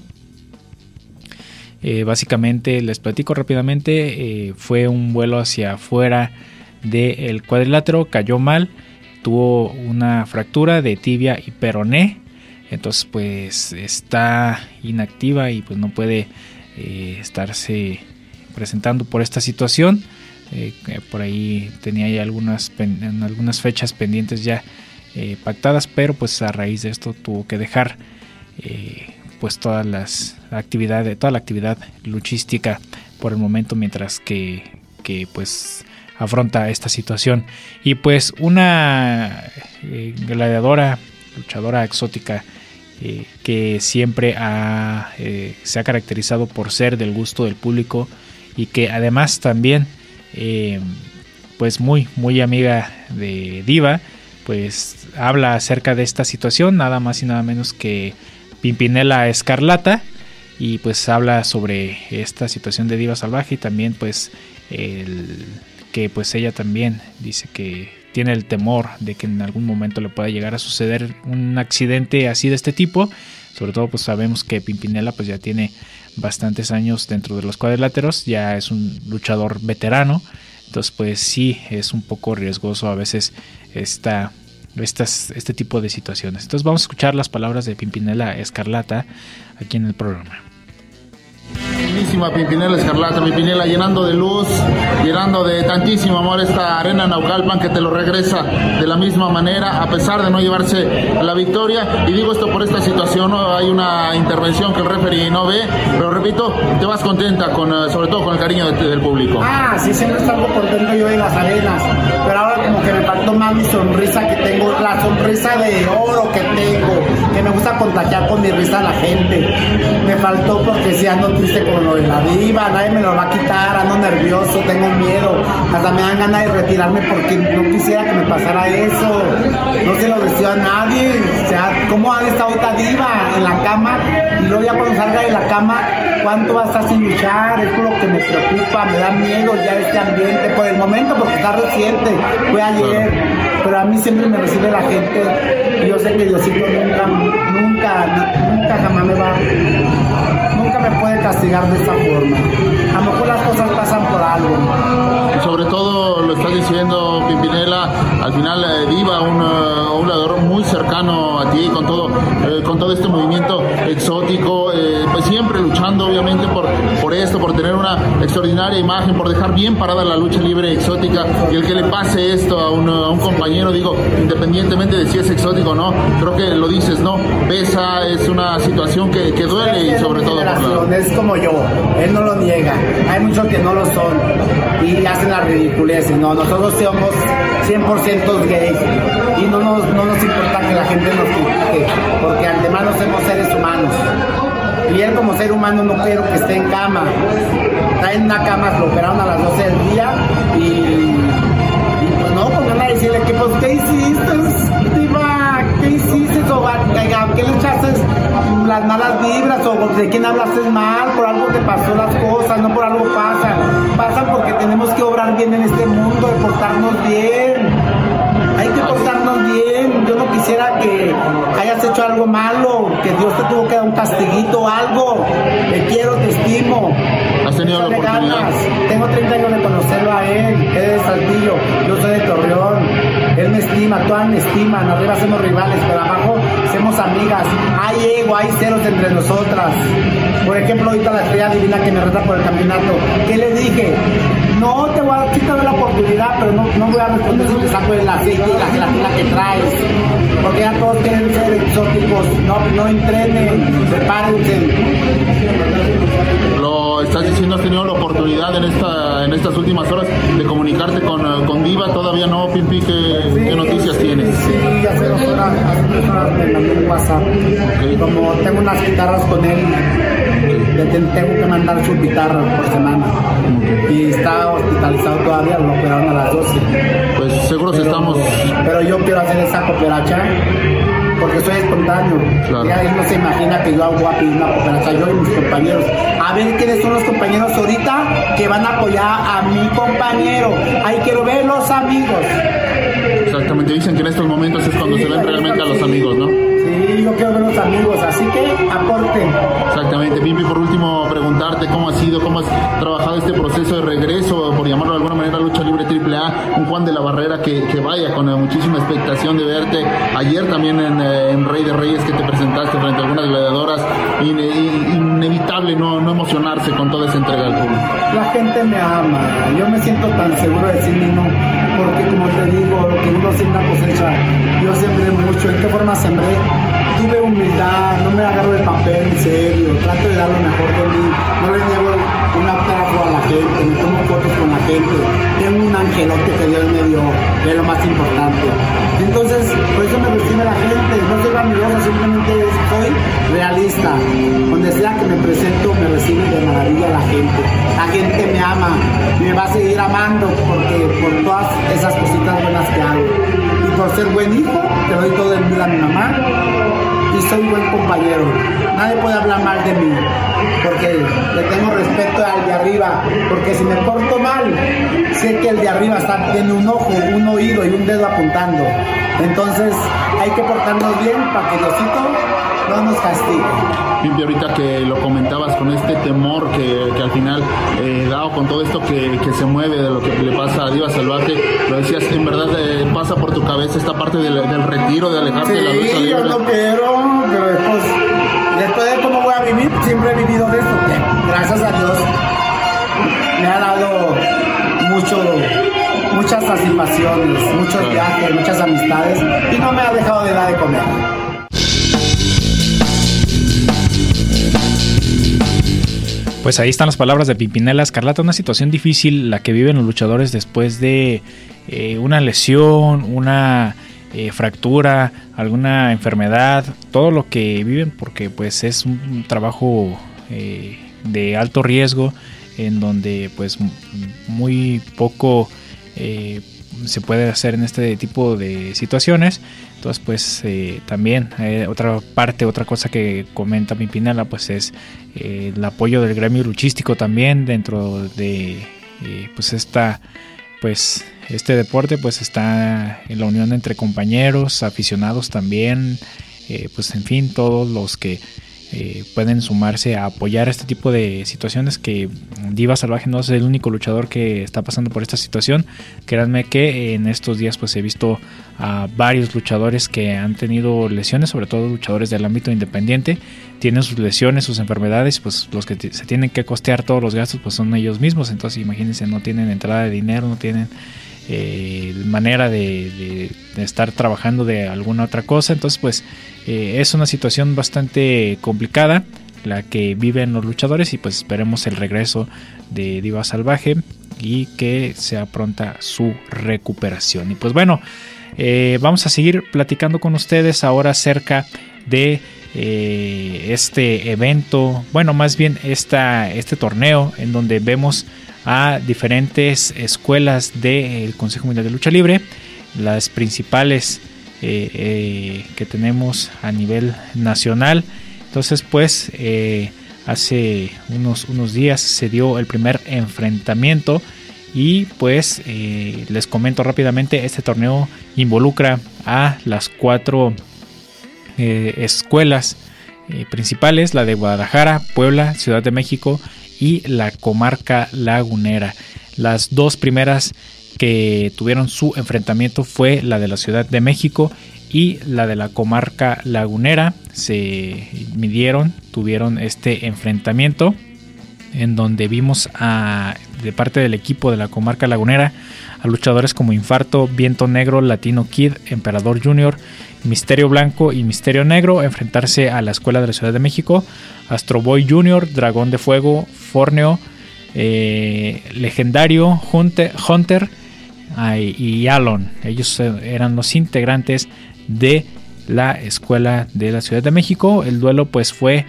Básicamente les platico rápidamente, fue un vuelo hacia afuera del cuadrilátero, cayó mal, tuvo una fractura de tibia y peroné, entonces pues está inactiva y pues no puede estarse presentando por esta situación. Por ahí tenía ya algunas fechas pendientes ya pactadas, pero pues a raíz de esto tuvo que dejar pues toda la actividad luchística por el momento, mientras que pues afronta esta situación. Y pues una luchadora exótica que siempre se ha caracterizado por ser del gusto del público, y que además también pues muy muy amiga de Diva, pues habla acerca de esta situación, nada más y nada menos que Pimpinela Escarlata, y pues habla sobre esta situación de Diva Salvaje, y también pues que pues ella también dice que tiene el temor de que en algún momento le pueda llegar a suceder un accidente así de este tipo. Sobre todo pues sabemos que Pimpinela pues ya tiene bastantes años dentro de los cuadriláteros, ya es un luchador veterano, entonces pues sí es un poco riesgoso a veces este tipo de situaciones. Entonces vamos a escuchar las palabras de Pimpinela Escarlata aquí en el programa. Buenísima Pimpinela Escarlata, Pimpinela, llenando de luz, llenando de tantísimo amor esta arena Naucalpan, que te lo regresa de la misma manera, a pesar de no llevarse la victoria. Y digo esto por esta situación, ¿no? Hay una intervención que el referee no ve, pero repito, te vas contenta, sobre todo con el cariño del público. Sí, siempre salgo contento yo de las arenas, pero ahora como que me faltó más mi sonrisa que tengo, la sonrisa de oro que tengo, que me gusta contagiar con mi risa a la gente. Me faltó porque si ando triste con lo de la diva, nadie me lo va a quitar, ando nervioso, tengo miedo, hasta me dan ganas de retirarme porque no quisiera que me pasara eso. No se lo deseo a nadie. O sea, ¿cómo ha estado esta diva en la cama? Y luego ya cuando salga de la cama, ¿cuánto va a estar sin luchar? Es lo que me preocupa, me da miedo ya este ambiente por el momento, porque está reciente, fue ayer, pero a mí siempre me recibe la gente y yo sé que Diosito nunca jamás nunca me puede castigar de esta forma. A lo mejor las cosas pasan por algo. Y sobre todo, lo estás diciendo, Pimpinela, al final Diva, un luchador muy cercano a ti, con todo este movimiento exótico, pues siempre luchando obviamente por esto, por tener una extraordinaria imagen, por dejar bien parada la lucha libre exótica, y el que le pase esto a un compañero, digo, independientemente de si es exótico o no, creo que lo dices, ¿no? Pesa, es una situación que duele, y sobre todo por es como yo, él no lo niega, hay muchos que no lo son y hacen la ridiculez. No, nosotros somos 100% gays y no nos importa que la gente nos critique, porque además no somos seres humanos, y él como ser humano no quiero que esté en cama, está en una cama, lo operaron a las 12 del día y pues no, pues van a decirle que pues ¿qué hiciste, diva? ¿Qué hiciste? ¿O qué le echaste las malas vibras? ¿O de quién hablaste mal? Por algo te pasó las cosas, no por algo pasan porque tenemos que obrar bien en este mundo, de portarnos bien. Hay que portarnos bien. Yo no quisiera que hayas hecho algo malo, que Dios te tuvo que dar un castiguito o algo. Te quiero, te estimo. ¿Has tenido la oportunidad? Tengo 30 años de conocerlo a él. Él es de Saltillo, yo soy de Torreón. Él me estima, todas me estiman. Arriba somos rivales, pero abajo somos amigas. Hay ego, hay celos entre nosotras. Por ejemplo, ahorita la estrella divina que me reta por el campeonato. ¿Qué le dije? No te voy a quitar la oportunidad, pero no voy a responder si te saco el aceite y la gelatina que traes. Porque ya todos quieren ser exóticos. No entrenen, prepárense. Lo estás diciendo, has tenido la oportunidad en estas últimas horas de comunicarte con Diva. Todavía no, Pimpi, ¿qué noticias tienes? Sí, hace 2 horas me mandó un WhatsApp. Okay. Como tengo unas guitarras con él, le tengo que mandar su guitarra por semana. Y está hospitalizado todavía, lo operaron a las 12. Pues seguro estamos... Pero yo quiero hacer esa cooperacha porque soy espontáneo. Claro. Ya él no se imagina que yo hago a pedir una cooperacha, yo y mis compañeros. A ver quiénes son los compañeros ahorita que van a apoyar a mi compañero. Ahí quiero ver los amigos. Exactamente, dicen que en estos momentos es cuando se ven realmente a los amigos, ¿no? Sí, yo quiero ver los amigos, así que aporten. Exactamente, Pimpi, por último preguntarte cómo has trabajado este proceso de regreso, por llamarlo de alguna manera, Lucha Libre AAA, un Juan de la Barrera que vaya con muchísima expectación de verte. Ayer también en Rey de Reyes, que te presentaste frente a algunas gladiadoras, inevitable no emocionarse con toda esa entrega al público. La gente me ama, yo me siento tan seguro de sí mismo, porque como te digo, lo que uno siembra cosecha. Yo sembré mucho. ¿En qué forma sembré? Tuve humildad, no me agarro el papel en serio, trato de dar lo mejor de mí, no le niego un autógrafo a la gente, me tomo fotos con la gente, tengo un angelote que Dios me dio, que es lo más importante. Entonces, por eso me recibe la gente, no soy vanidoso, simplemente soy realista. Donde sea que me presento, me recibe de maravilla la gente me ama, me va a seguir amando porque por todas esas cositas buenas que hago. Y por ser buen hijo, te doy todo el vida a mi mamá. Y soy buen compañero. Nadie puede hablar mal de mí, porque le tengo respeto al de arriba, porque si me porto mal, sé que el de arriba tiene un ojo, un oído y un dedo apuntando. Entonces hay que portarnos bien para que Diosito no nos castigue. Pimpi, ahorita que lo comentabas con este temor que al final, dado con todo esto que se mueve de lo que le pasa a Diva Salvaje, lo decías, en verdad pasa por tu cabeza esta parte del retiro, de alejarte de la lucha libre. Sí, yo no quiero, pero después de cómo voy a vivir, siempre he vivido de esto. Gracias a pasiones, muchos viajes, muchas amistades y no me ha dejado de dar de comer. Pues ahí están las palabras de Pimpinela Escarlata, una situación difícil la que viven los luchadores después de una lesión, una fractura, alguna enfermedad, todo lo que viven, porque pues es un trabajo de alto riesgo en donde pues muy poco se puede hacer en este tipo de situaciones. Entonces pues también otra cosa que comenta Pimpinela pues es el apoyo del gremio luchístico también dentro de pues este deporte pues está en la unión entre compañeros, aficionados también, pues en fin, todos los que pueden sumarse a apoyar este tipo de situaciones, que Diva Salvaje no es el único luchador que está pasando por esta situación. Créanme que en estos días pues he visto a varios luchadores que han tenido lesiones, sobre todo luchadores del ámbito independiente, tienen sus lesiones, sus enfermedades, pues los que se tienen que costear todos los gastos pues son ellos mismos. Entonces imagínense, no tienen entrada de dinero, no tienen manera de estar trabajando de alguna otra cosa. Entonces pues es una situación bastante complicada la que viven los luchadores, y pues esperemos el regreso de Diva Salvaje y que sea pronta su recuperación. Y pues bueno, vamos a seguir platicando con ustedes ahora acerca de este evento, bueno, más bien este torneo en donde vemos a diferentes escuelas del Consejo Mundial de Lucha Libre, las principales que tenemos a nivel nacional. Entonces pues hace unos días se dio el primer enfrentamiento, y pues les comento rápidamente, este torneo involucra a las 4 escuelas principales, la de Guadalajara, Puebla, Ciudad de México y la comarca lagunera. Las 2 primeras que tuvieron su enfrentamiento fue la de la Ciudad de México y la de la comarca lagunera. Se midieron, tuvieron este enfrentamiento en donde vimos de parte del equipo de la comarca lagunera a luchadores como Infarto, Viento Negro, Latino Kid, Emperador Junior, Misterio Blanco y Misterio Negro enfrentarse a la escuela de la Ciudad de México, Astro Boy Junior, Dragón de Fuego, Forneo, Legendario, Hunter y Alon. Ellos eran los integrantes de la escuela de la Ciudad de México. El duelo pues fue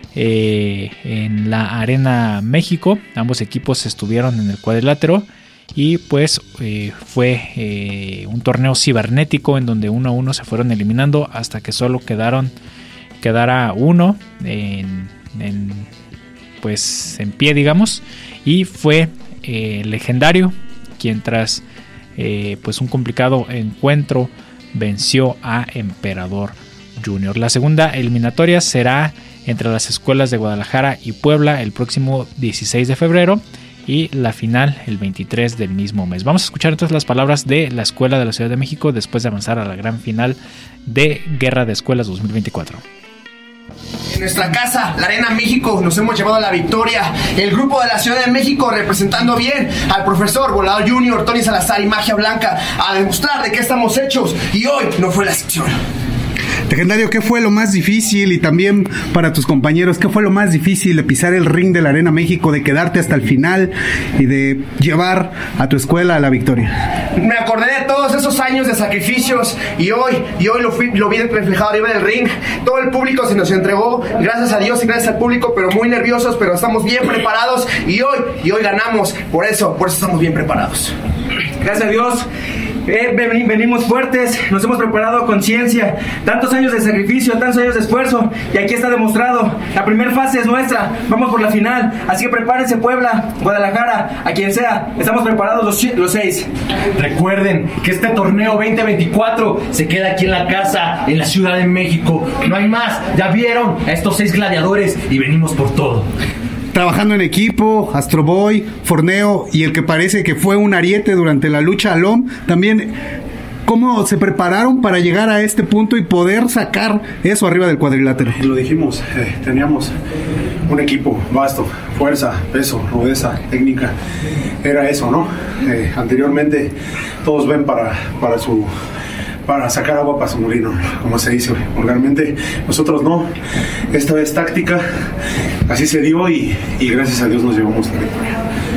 en la Arena México. Ambos equipos estuvieron en el cuadrilátero y pues fue un torneo cibernético en donde 1 a 1 se fueron eliminando hasta que solo quedara uno en pie, digamos, y fue Legendario quien tras pues un complicado encuentro venció a Emperador Junior. La segunda eliminatoria será entre las escuelas de Guadalajara y Puebla el próximo 16 de febrero y la final el 23 del mismo mes. Vamos a escuchar entonces las palabras de la escuela de la Ciudad de México después de avanzar a la gran final de Guerra de Escuelas 2024. En nuestra casa, la Arena México, nos hemos llevado a la victoria. El grupo de la Ciudad de México representando bien al profesor Volador Junior, Tony Salazar y Magia Blanca a demostrar de qué estamos hechos, y hoy no fue la excepción. Legendario, ¿qué fue lo más difícil? Y también para tus compañeros, ¿qué fue lo más difícil de pisar el ring de la Arena México, de quedarte hasta el final y de llevar a tu escuela a la victoria? Me acordé de todos esos años de sacrificios y hoy lo vi reflejado arriba del ring. Todo el público se nos entregó, gracias a Dios y gracias al público, pero muy nerviosos, pero estamos bien preparados y hoy ganamos. Por eso estamos bien preparados. Gracias a Dios. Venimos fuertes, nos hemos preparado con ciencia, tantos años de sacrificio, tantos años de esfuerzo, y aquí está demostrado. La primera fase es nuestra, vamos por la final, así que prepárense, Puebla, Guadalajara, a quien sea, estamos preparados los 6. Recuerden que este torneo 2024 se queda aquí en la casa, en la Ciudad de México, no hay más. Ya vieron a estos 6 gladiadores y venimos por todo. Trabajando en equipo, Astro Boy, Forneo y el que parece que fue un ariete durante la lucha Alom, también ¿Cómo se prepararon para llegar a este punto y poder sacar eso arriba del cuadrilátero? Lo dijimos, teníamos un equipo vasto, fuerza, peso, rudeza, técnica, era eso, ¿no? Anteriormente todos ven para sacar agua para su molino, como se dice vulgarmente. Nosotros no, esta es táctica, así se dio y gracias a Dios nos llevamos la victoria.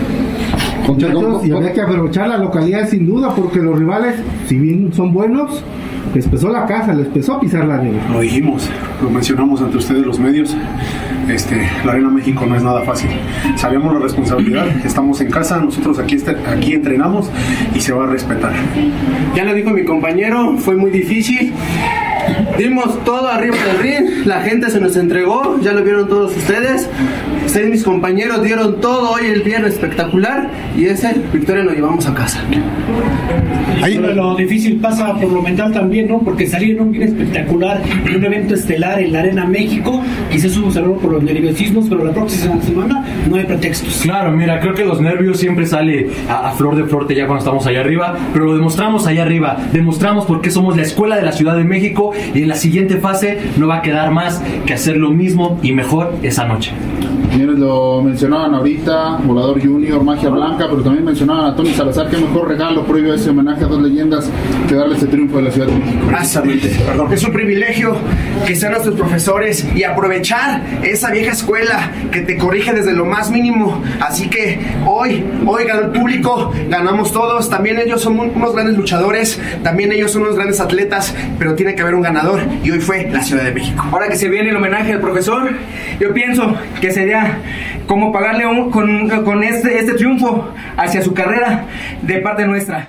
Y había que aprovechar la localidad sin duda, porque los rivales, si bien son buenos, les pesó la casa, les pesó pisar la arena. Lo dijimos, lo mencionamos ante ustedes los medios. La Arena México no es nada fácil. Sabemos la responsabilidad, estamos en casa, nosotros aquí entrenamos y se va a respetar. Ya lo dijo mi compañero, fue muy difícil. Dimos todo arriba del ring, la gente se nos entregó, ya lo vieron todos ustedes. Ustedes, mis compañeros, dieron todo hoy el viernes espectacular y esa victoria nos llevamos a casa. Lo difícil pasa por lo mental también, ¿no? Porque salir en un bien espectacular, en un evento estelar en la Arena México, quizás hubo un error por los nerviosismos, pero la próxima semana no hay pretextos. Claro, mira, creo que los nervios siempre sale a flor de flor ya cuando estamos allá arriba, pero lo demostramos allá arriba, demostramos por qué somos la escuela de la Ciudad de México y en la siguiente fase no va a quedar más que hacer lo mismo y mejor esa noche. Señores, lo mencionaban ahorita, Volador Junior, Magia Blanca, pero también mencionaban a Tony Salazar. Qué mejor regalo previo a ese homenaje a dos leyendas que darle ese triunfo de la Ciudad de México. Precisamente. Es un privilegio que sean nuestros profesores y aprovechar esa vieja escuela que te corrige desde lo más mínimo. Así que hoy ganó el público, ganamos todos. También ellos son unos grandes luchadores, también ellos son unos grandes atletas, pero tiene que haber un ganador y hoy fue la Ciudad de México. Ahora que se viene el homenaje al profesor, yo pienso que sería como pagarle con este triunfo hacia su carrera de parte nuestra.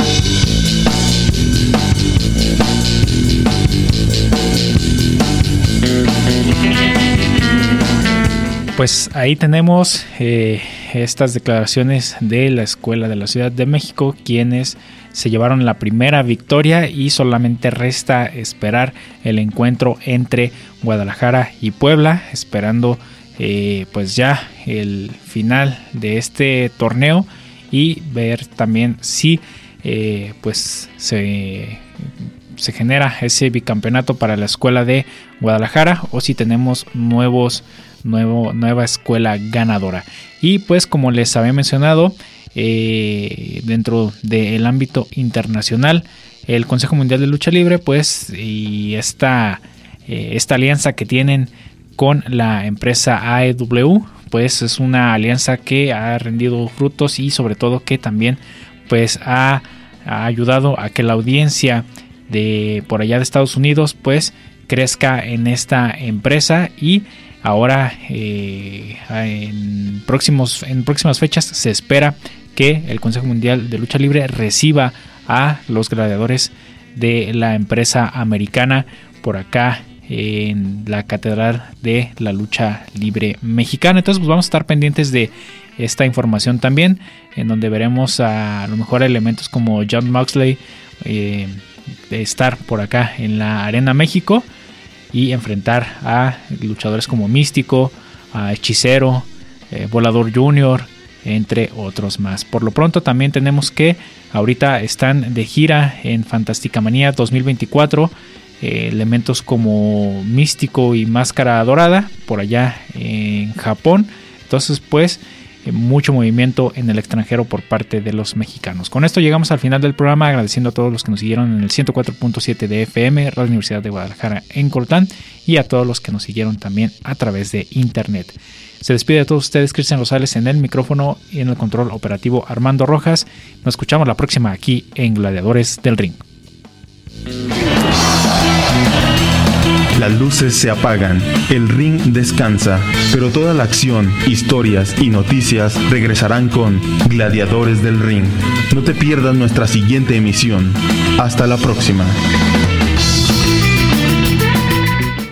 Pues ahí tenemos estas declaraciones de la Escuela de la Ciudad de México, quienes se llevaron la primera victoria y solamente resta esperar el encuentro entre Guadalajara y Puebla, esperando pues ya el final de este torneo y ver también si pues se genera ese bicampeonato para la escuela de Guadalajara o si tenemos nueva escuela ganadora. Y pues como les había mencionado, dentro del ámbito internacional, el Consejo Mundial de Lucha Libre pues y esta alianza que tienen con la empresa AEW, pues es una alianza que ha rendido frutos y sobre todo que también pues ha ayudado a que la audiencia de por allá de Estados Unidos pues crezca en esta empresa y ahora en próximas fechas se espera que el Consejo Mundial de Lucha Libre reciba a los gladiadores de la empresa americana por acá en la Catedral de la Lucha Libre Mexicana. Entonces pues vamos a estar pendientes de esta información también, en donde veremos a lo mejor elementos como Jon Moxley de estar por acá en la Arena México y enfrentar a luchadores como Místico, a Hechicero, Volador Junior, entre otros más. Por lo pronto también tenemos que ahorita están de gira en Fantástica Manía 2024 elementos como Místico y Máscara Dorada por allá en Japón. Entonces pues mucho movimiento en el extranjero por parte de los mexicanos. Con esto llegamos al final del programa, agradeciendo a todos los que nos siguieron en el 104.7 de FM, Radio Universidad de Guadalajara en Cortán, y a todos los que nos siguieron también a través de internet. Se despide de todos ustedes Cristian Rosales en el micrófono y en el control operativo Armando Rojas. Nos escuchamos la próxima aquí en Gladiadores del Ring. Las luces se apagan, el ring descansa, pero toda la acción, historias y noticias regresarán con Gladiadores del Ring. No te pierdas nuestra siguiente emisión. Hasta la próxima.